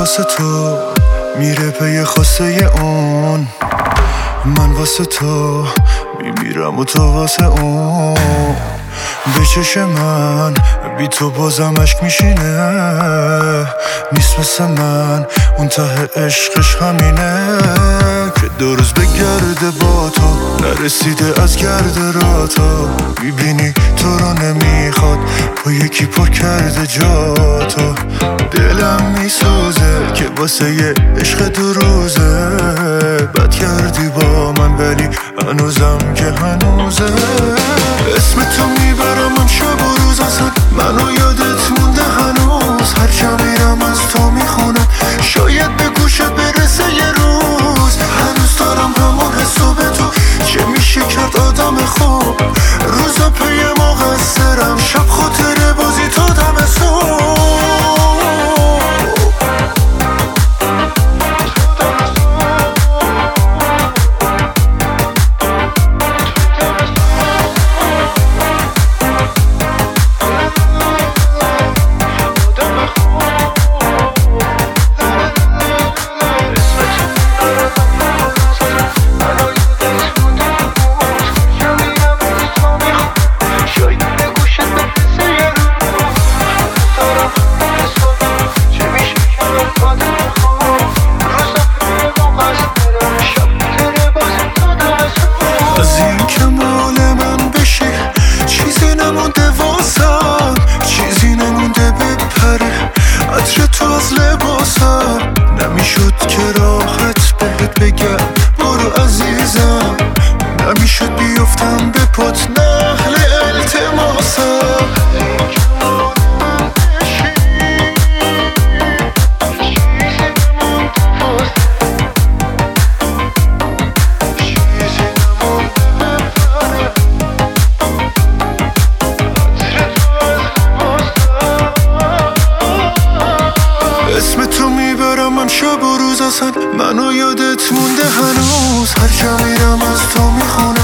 واسه تو میره پی خواسته اون، من واسه تو میمیرم و تو واسه اون. به چش من بی تو بازم عشق میشینه، نیست مثل من اون ته عشقش همینه که دو روز بگرده با تو نرسیده از گرد را تو. میبینی تو رو نمیخواد با یکی پر کرده جا تو. دلم میسوزه که واسه یه عشق دو روزه بد کردی با من ولی هنوزم که هنوزه. اسم تو میبرم من شب و روز، اصلا منو یادت مونده هنوز. هر جا میرم از تو میخونم، شاید به گوشت برسه یه روز. هنوز دارم همون حسو به تو، چه میشه کرد آدم خوب. روزا پی مقصرم، شب خاطره بازی تا دم صبح. از این که مال من بشی چیزی نمونده واسم، چیزی نمونده بپره عطر تو از لباسم. نمیشد که راحت بهت بگم برو عزیزم، نمیشد بیفتم به پات نهل التماسم. اسم تو میبرم من شب و روز، اصلا منو یادت مونده هنوز. هر جا میرم از تو میخونم،